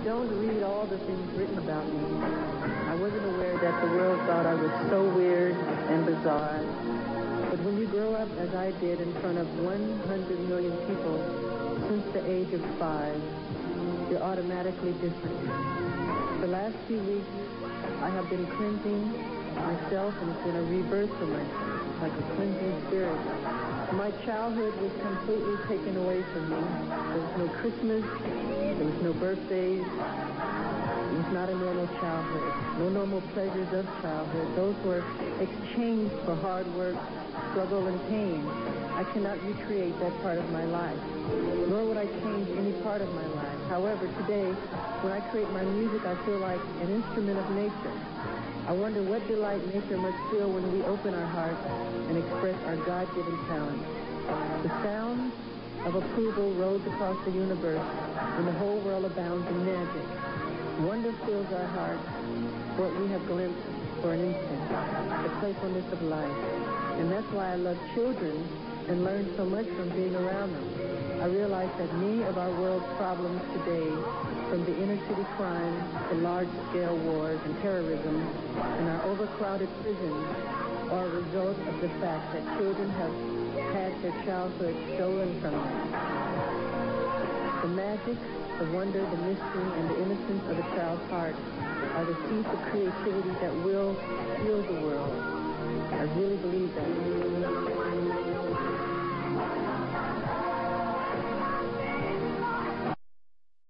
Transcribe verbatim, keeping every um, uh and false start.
don't read all the things written about me, I wasn't aware that the world thought I was so weird and bizarre. But when you grow up, as I did, in front of one hundred million people since the age of five, you're automatically different. The last few weeks, I have been cleansing myself, and it's been a rebirth for myself, like a cleansing spirit. My childhood was completely taken away from me. There was no Christmas, there was no birthdays. It was not a normal childhood. No normal pleasures of childhood. Those were exchanged for hard work, struggle, and pain. I cannot recreate that part of my life, nor would I change any part of my life. However, today, when I create my music, I feel like an instrument of nature. I wonder what delight nature must feel when we open our hearts and express our God-given talent. The sound of approval rolls across the universe, and the whole world abounds in magic. Wonder fills our hearts, what we have glimpsed for an instant, the playfulness of life. And that's why I love children and learn so much from being around them. I realize that many of our world's problems today, from the inner city crime to large-scale wars and terrorism and our overcrowded prisons, are a result of the fact that children have had their childhood stolen from them. The magic, the wonder, the mystery, and the innocence of a child's heart are the seeds of creativity that will heal the world. I really believe that.